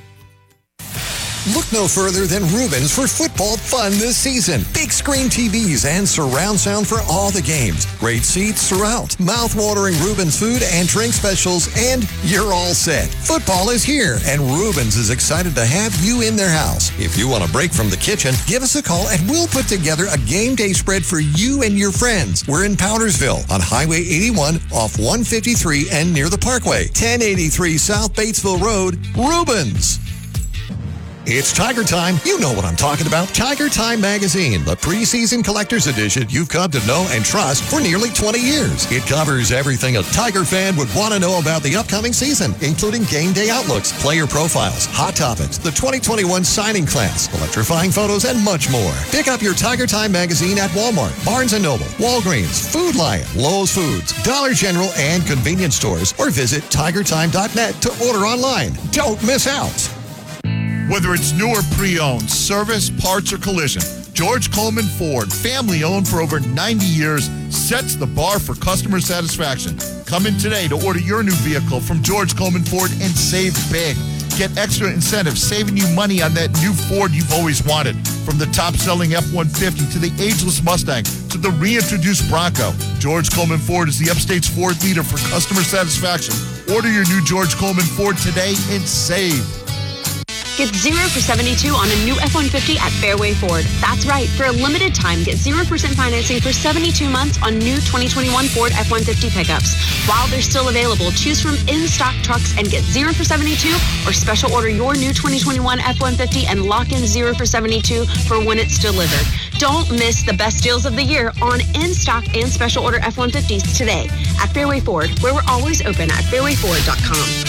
Look no further than Rubens for football fun this season. Big screen TVs and surround sound for all the games. Great seats throughout. Mouth-watering Rubens food and drink specials, and you're all set. Football is here, and Rubens is excited to have you in their house. If you want a break from the kitchen, give us a call and we'll put together a game day spread for you and your friends. We're in Powdersville on Highway 81 off 153 and near the Parkway. 1083 South Batesville Road, Rubens. It's Tiger Time. You know what I'm talking about. Tiger Time Magazine, the preseason collector's edition you've come to know and trust for nearly 20 years. It covers everything a Tiger fan would want to know about the upcoming season, including game day outlooks, player profiles, hot topics, the 2021 signing class, electrifying photos, and much more. Pick up your Tiger Time Magazine at Walmart, Barnes & Noble, Walgreens, Food Lion, Lowe's Foods, Dollar General, and convenience stores, or visit tigertime.net to order online. Don't miss out. Whether it's new or pre-owned, service, parts, or collision, George Coleman Ford, family-owned for over 90 years, sets the bar for customer satisfaction. Come in today to order your new vehicle from George Coleman Ford and save big. Get extra incentives, saving you money on that new Ford you've always wanted. From the top-selling F-150 to the ageless Mustang to the reintroduced Bronco, George Coleman Ford is the upstate's Ford leader for customer satisfaction. Order your new George Coleman Ford today and save. Get 0 for $72 on a new F-150 at Fairway Ford. That's right. For a limited time, get 0% financing for 72 months on new 2021 Ford F-150 pickups. While they're still available, choose from in-stock trucks and get 0 for $72 or special order your new 2021 F-150 and lock in 0 for $72 for when it's delivered. Don't miss the best deals of the year on in-stock and special order F-150s today at Fairway Ford, where we're always open at fairwayford.com.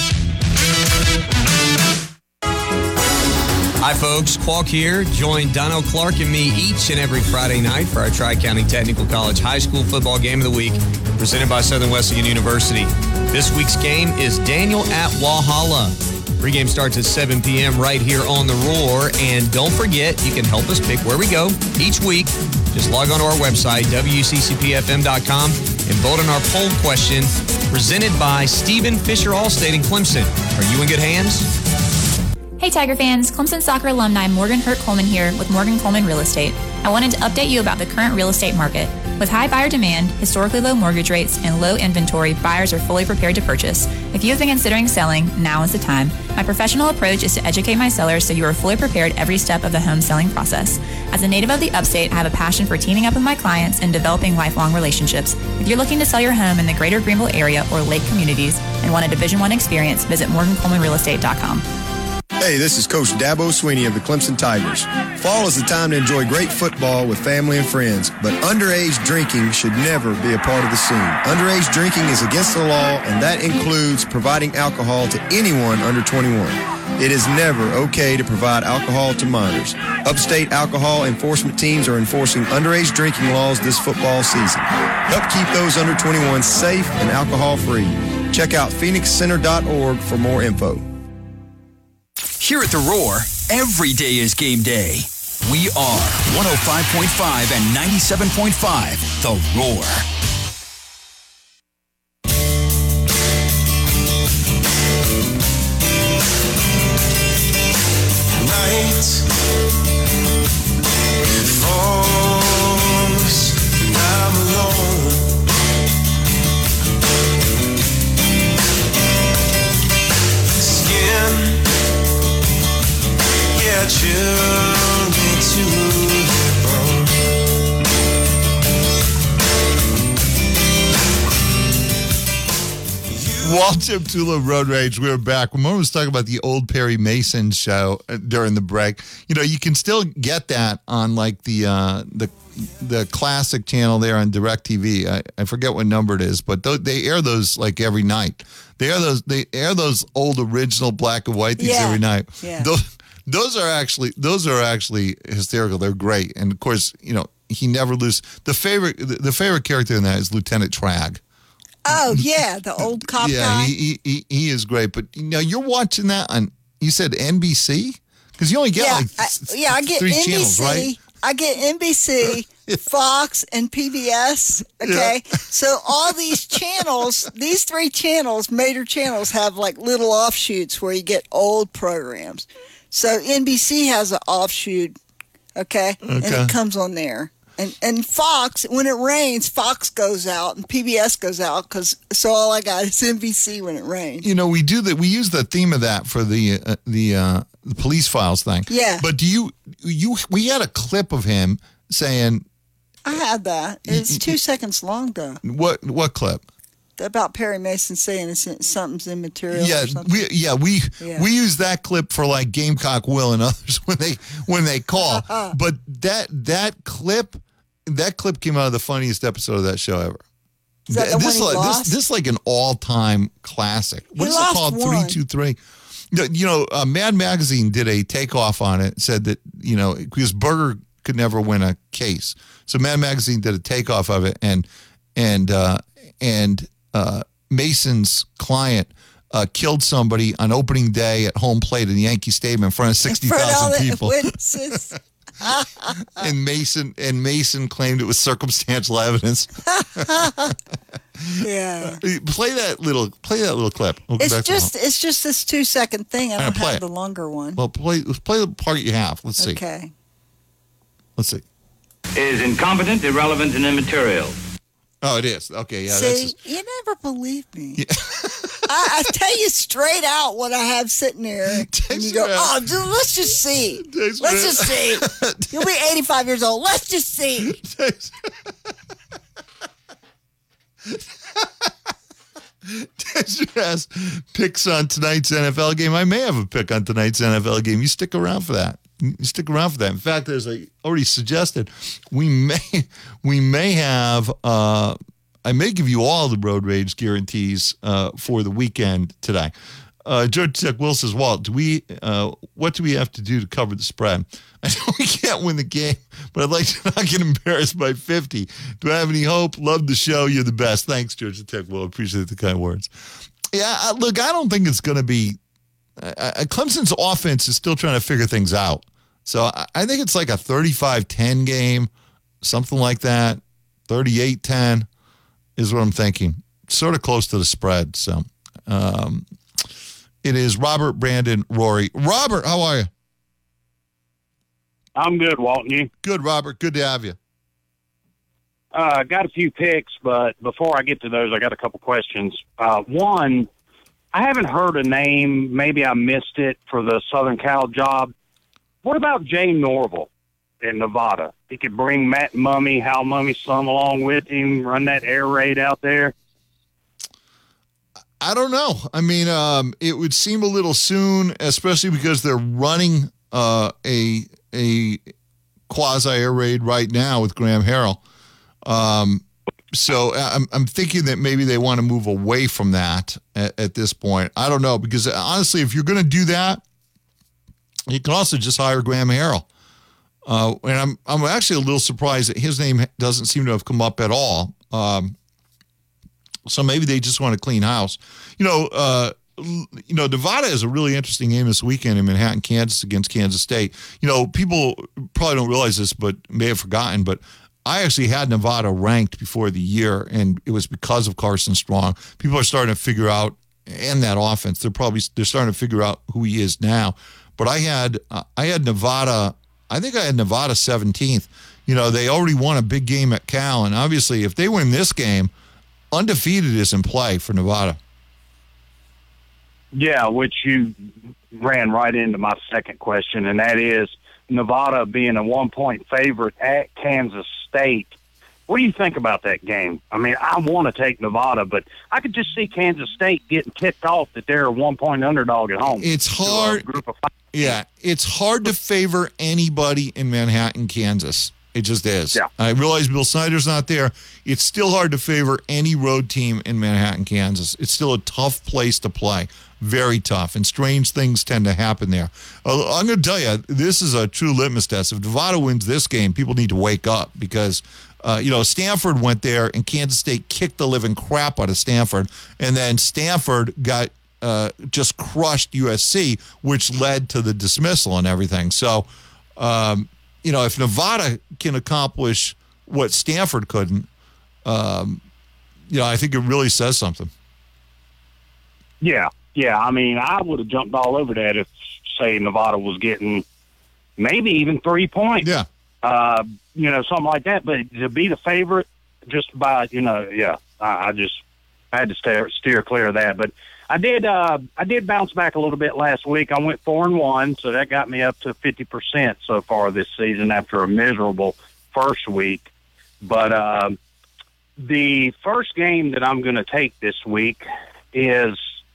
Hi, folks. Qualk here. Join Dono Clark and me each and every Friday night for our Tri-County Technical College High School Football Game of the Week, presented by Southern Wesleyan University. This week's game is Daniel at Walhalla. Pregame starts at 7 p.m. right here on The Roar. And don't forget, you can help us pick where we go each week. Just log on to our website, WCCPFM.com, and vote on our poll question presented by Stephen Fisher Allstate in Clemson. Are you in good hands? Hey Tiger fans, Clemson soccer alumni Morgan Hurt Coleman here with Morgan Coleman Real Estate. I wanted to update you about the current real estate market. With high buyer demand, historically low mortgage rates, and low inventory, buyers are fully prepared to purchase. If you have been considering selling, now is the time. My professional approach is to educate my sellers so you are fully prepared every step of the home selling process. As a native of the Upstate, I have a passion for teaming up with my clients and developing lifelong relationships. If you're looking to sell your home in the greater Greenville area or Lake communities and want a Division I experience, visit MorganColemanRealEstate.com. Hey, this is Coach Dabo Sweeney of the Clemson Tigers. Fall is the time to enjoy great football with family and friends, but underage drinking should never be a part of the scene. Underage drinking is against the law, and that includes providing alcohol to anyone under 21. It is never okay to provide alcohol to minors. Upstate alcohol enforcement teams are enforcing underage drinking laws this football season. Help keep those under 21 safe and alcohol-free. Check out phoenixcenter.org for more info. Here at The Roar, every day is game day. We are 105.5 and 97.5, The Roar. Night falls and I'm alone. Skin, yeah, chill me to the bone. Walter Tula Road Rage. We're back. Ramon was talking about the old Perry Mason show during the break. You know, you can still get that on like the classic channel there on DirecTV. I forget what number it is, but they air those like every night. They air those old original black and white things every night. Yeah. Those are actually hysterical. They're great, and of course, you know, he never loses. The favorite character in that is Lieutenant Tragg. Oh yeah, the old cop guy. Yeah, he is great. But you know, you're watching that on. You said NBC because you only get I get three NBC. channels, right? I get NBC, Fox, and PBS. Okay, so all these channels, these three channels, major channels, have like little offshoots where you get old programs. So NBC has an offshoot, okay, and it comes on there. And Fox, when it rains, Fox goes out and PBS goes out so all I got is NBC when it rains. You know, we do that. We use the theme of that for the police files thing. Yeah. But we had a clip of him saying. I had that. It's 2 seconds long though. What clip? About Perry Mason saying something's immaterial. Yeah, or something. we use that clip for like Gamecock Will and others when they call. But that clip came out of the funniest episode of that show ever. Is that the one he lost? This is like an all-time classic. What is it called? 323. You know, Mad Magazine did a takeoff on it. Said that because Berger could never win a case, so Mad Magazine did a takeoff of it, and Mason's client killed somebody on opening day at home plate in Yankee Stadium in front of 60,000 people. Witnesses. and Mason claimed it was circumstantial evidence. Yeah. Play that little clip. We'll it's just this 2 second thing. I don't have the longer one. Well, play the part you have. Let's see. Okay. Let's see. Is incompetent, irrelevant, and immaterial. Oh, it is. Okay, yeah. See, you never believe me. Yeah. I tell you straight out what I have sitting there. And you go, oh, dude, let's just see. Let's just see. You'll be 85 years old. Let's just see. Has picks on tonight's NFL game. I may have a pick on tonight's NFL game. You stick around for that. In fact, as I already suggested, we may have. I may give you all the Road Rage guarantees for the weekend today. George Tech Will says, Walt, what do we have to do to cover the spread? I know we can't win the game, but I'd like to not get embarrassed by 50. Do I have any hope? Love the show. You're the best. Thanks, George Tech Will. Appreciate the kind words. Yeah, look, I don't think it's going to be. Clemson's offense is still trying to figure things out. So I think it's like a 35-10 game, something like that. 38-10 is what I'm thinking. Sort of close to the spread. So it is Robert, Brandon, Rory. Robert, how are you? I'm good, Walt, and you? Good, Robert. Good to have you. I got a few picks, but before I get to those, I got a couple questions. One, I haven't heard a name. Maybe I missed it for the Southern Cal job. What about Jay Norville in Nevada? He could bring Matt Mummy, Hal Mummy's son, along with him, run that air raid out there. I don't know. I mean, it would seem a little soon, especially because they're running a quasi-air raid right now with Graham Harrell. So I'm thinking that maybe they want to move away from that at this point. I don't know, because honestly, if you're going to do that, you can also just hire Graham Harrell. And I'm actually a little surprised that his name doesn't seem to have come up at all. So maybe they just want to clean house. Nevada is a really interesting game this weekend in Manhattan, Kansas against Kansas State. People probably don't realize this, but may have forgotten, but I actually had Nevada ranked before the year, and it was because of Carson Strong. People are starting to figure out, and that offense, they're starting to figure out who he is now. But I had Nevada. I think I had Nevada 17th. They already won a big game at Cal, and obviously, if they win this game, undefeated is in play for Nevada. Yeah, which you ran right into my second question, and that is Nevada being a 1-point favorite at Kansas State. What do you think about that game? I mean, I want to take Nevada, but I could just see Kansas State getting tipped off that they're a 1-point underdog at home. It's hard. Yeah, it's hard to favor anybody in Manhattan, Kansas. It just is. Yeah. I realize Bill Snyder's not there. It's still hard to favor any road team in Manhattan, Kansas. It's still a tough place to play. Very tough. And strange things tend to happen there. I'm going to tell you, this is a true litmus test. If Nevada wins this game, people need to wake up because, Stanford went there and Kansas State kicked the living crap out of Stanford. And then Stanford got just crushed USC, which led to the dismissal and everything. So, if Nevada can accomplish what Stanford couldn't, I think it really says something. Yeah. I mean, I would have jumped all over that if, say, Nevada was getting maybe even 3 points. Yeah. Something like that. But to be the favorite just by, I had to steer clear of that. But I did bounce back a little bit last week. I went 4-1, so that got me up to 50% so far this season after a miserable first week. But the first game that I'm going to take this week is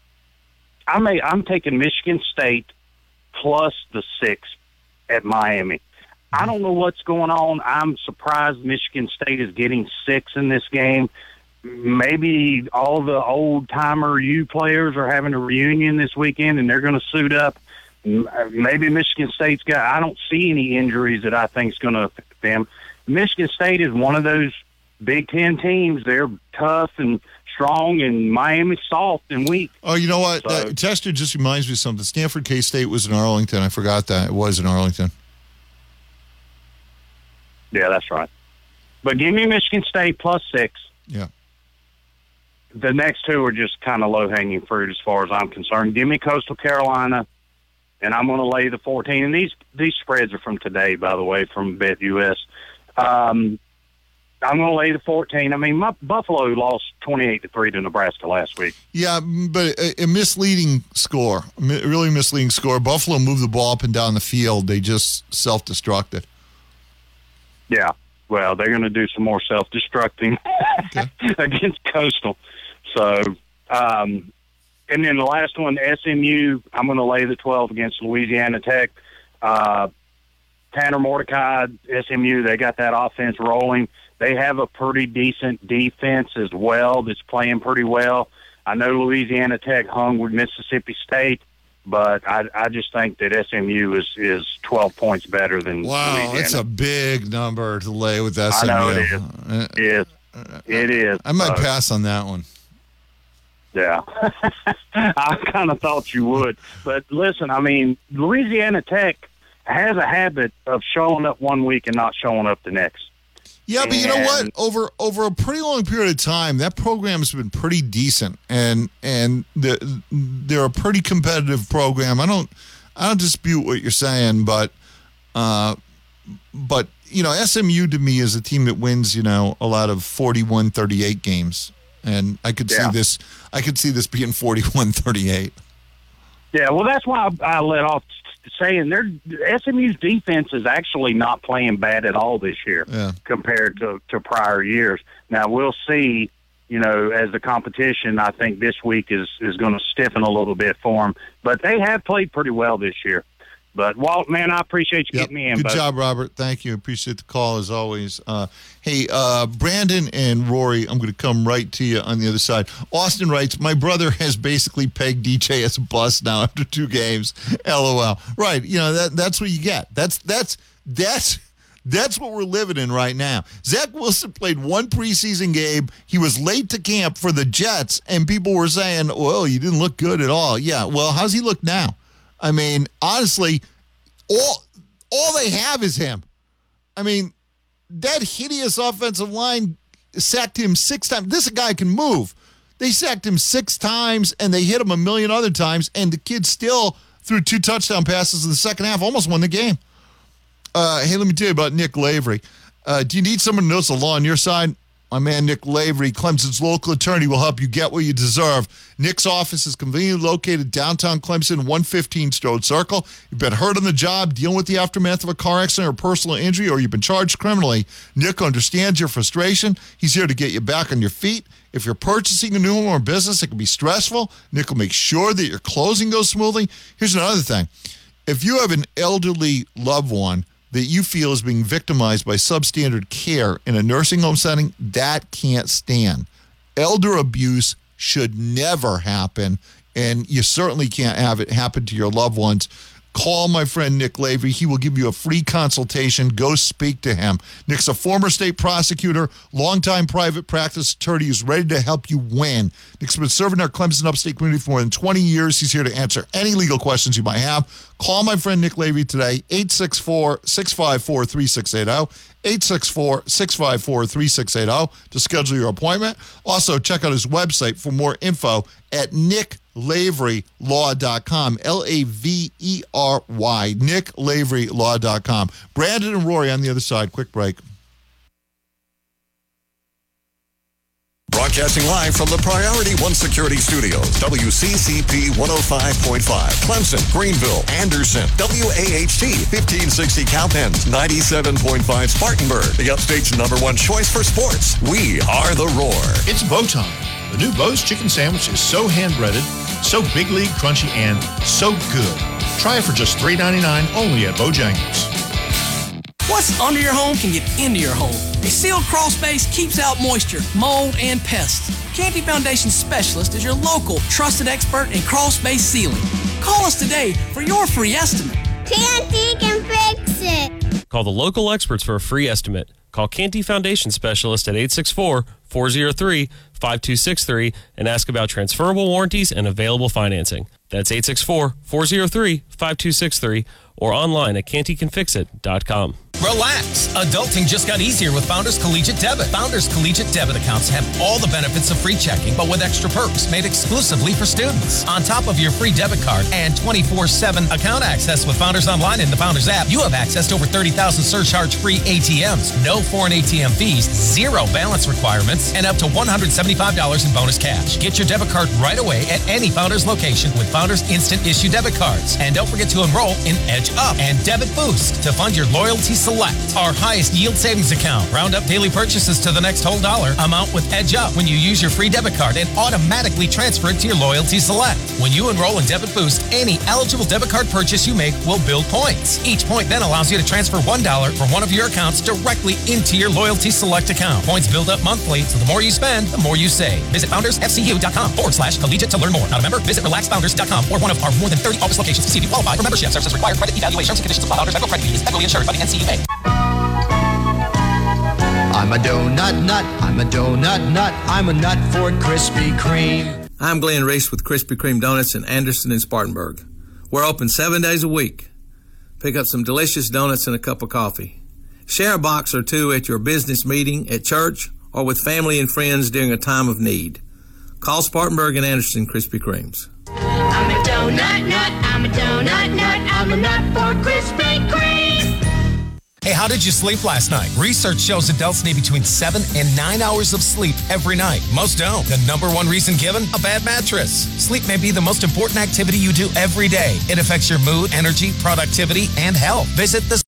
I'm taking Michigan State plus the 6 at Miami. I don't know what's going on. I'm surprised Michigan State is getting 6 in this game. Maybe all the old-timer U players are having a reunion this weekend, and they're going to suit up. Maybe Michigan State's got – I don't see any injuries that I think is going to affect them. Michigan State is one of those Big Ten teams. They're tough and strong, and Miami's soft and weak. Oh, you know what? So, Tester just reminds me of something. Stanford K-State was in Arlington. I forgot that. It was in Arlington. Yeah, that's right. But give me Michigan State plus 6. Yeah. The next two are just kind of low-hanging fruit as far as I'm concerned. Give me Coastal Carolina, and I'm going to lay the 14. And these spreads are from today, by the way, from BetUS. I'm going to lay the 14. I mean, Buffalo lost 28-3 to Nebraska last week. Yeah, but a misleading score, really misleading score. Buffalo moved the ball up and down the field. They just self-destructed. Yeah, well, they're going to do some more self-destructing against Coastal. So, and then the last one, SMU, I'm going to lay the 12 against Louisiana Tech. Tanner Mordecai, SMU, they got that offense rolling. They have a pretty decent defense as well that's playing pretty well. I know Louisiana Tech hung with Mississippi State, but I just think that SMU is 12 points better than Louisiana. That's a big number to lay with SMU. I know it is. It is. I might pass on that one. Yeah. I kind of thought you would. But listen, I mean, Louisiana Tech has a habit of showing up one week and not showing up the next. Yeah, but you know what? Over a pretty long period of time, that program has been pretty decent, and they're a pretty competitive program. I don't dispute what you're saying, but SMU to me is a team that wins, a lot of 41-38 games, and I could see this. I could see this being 41-38. Yeah, well, that's why I let off saying SMU's defense is actually not playing bad at all this year compared to prior years. Now, we'll see as the competition, I think this week is going to stiffen a little bit for them. But they have played pretty well this year. But, Walt, man, I appreciate you getting me in. Good job, Robert. Thank you. Appreciate the call, as always. Hey, Brandon and Rory, I'm going to come right to you on the other side. Austin writes, my brother has basically pegged DJ as a bust now after 2 games. LOL. Right. That's what you get. That's what we're living in right now. Zach Wilson played 1 preseason game. He was late to camp for the Jets, and people were saying, well, he didn't look good at all. Yeah, well, how's he look now? I mean, honestly, all they have is him. I mean, that hideous offensive line sacked him 6 times. This guy can move. They sacked him 6 times, and they hit him a million other times, and the kid still threw 2 touchdown passes in the second half, almost won the game. Hey, let me tell you about Nick Lavery. Do you need someone who knows the law on your side? My man, Nick Lavery, Clemson's local attorney, will help you get what you deserve. Nick's office is conveniently located downtown Clemson, 115 Strode Circle. You've been hurt on the job, dealing with the aftermath of a car accident or personal injury, or you've been charged criminally. Nick understands your frustration. He's here to get you back on your feet. If you're purchasing a new home or business, it can be stressful. Nick will make sure that your closing goes smoothly. Here's another thing. If you have an elderly loved one that you feel is being victimized by substandard care in a nursing home setting, that can't stand. Elder abuse should never happen, and you certainly can't have it happen to your loved ones. Call my friend Nick Lavery. He will give you a free consultation. Go speak to him. Nick's a former state prosecutor, longtime private practice attorney who's ready to help you win. Nick's been serving our Clemson upstate community for more than 20 years. He's here to answer any legal questions you might have. Call my friend Nick Lavery today, 864-654-3680, 864-654-3680 to schedule your appointment. Also, check out his website for more info at NickLaveryLaw.com, Lavery, NickLaveryLaw.com. Brandon and Rory on the other side. Quick break. Broadcasting live from the Priority One Security Studios, WCCP 105.5, Clemson, Greenville, Anderson, WAHT 1560 Cowpens, 97.5 Spartanburg, the upstate's #1 choice for sports. We are the Roar. It's Bo time. The new Bo's Chicken Sandwich is so hand-breaded, so big league crunchy, and so good. Try it for just $3.99 only at Bojangles. What's under your home can get into your home. A sealed crawl space keeps out moisture, mold, and pests. Canty Foundation Specialist is your local trusted expert in crawl space sealing. Call us today for your free estimate. Canty can fix it. Call the local experts for a free estimate. Call Canty Foundation Specialist at 864-403-5263 and ask about transferable warranties and available financing. That's 864-403-5263 or online at cantycanfixit.com. Relax. Adulting just got easier with Founders Collegiate Debit. Founders Collegiate Debit accounts have all the benefits of free checking, but with extra perks made exclusively for students. On top of your free debit card and 24/7 account access with Founders Online and the Founders app, you have access to over 30,000 surcharge-free ATMs, no foreign ATM fees, 0 balance requirements, and up to $175 in bonus cash. Get your debit card right away at any Founders location with Founders Instant Issue debit cards. And don't forget to enroll in Edge Up and Debit Boost to fund your Loyalty Select, our highest yield savings account. Round up daily purchases to the next whole dollar amount with Edge Up when you use your free debit card and automatically transfer it to your Loyalty Select. When you enroll in Debit Boost, any eligible debit card purchase you make will build points. Each point then allows you to transfer $1 from one of your accounts directly into your Loyalty Select account. Points build up monthly, so the more you spend, the more you save. Visit foundersfcu.com/collegiate to learn more. Not a member? Visit relaxfounders.com or one of our more than 30 office locations to see if you qualify for membership. Services require credit evaluations and conditions apply. Founders Federal Credit Union is federally insured by the NCUA. I'm a donut nut, I'm a donut nut, I'm a nut for Krispy Kreme. I'm Glenn Reese with Krispy Kreme Donuts in Anderson and Spartanburg. We're open 7 days a week. Pick up some delicious donuts and a cup of coffee. Share a box or two at your business meeting, at church, or with family and friends during a time of need. Call Spartanburg and Anderson Krispy Kremes. I'm a donut nut, I'm a donut nut, I'm a nut for Krispy Kreme. Hey, how did you sleep last night? Research shows adults need between 7 and 9 hours of sleep every night. Most don't. The #1 reason given? A bad mattress. Sleep may be the most important activity you do every day. It affects your mood, energy, productivity, and health. Visit the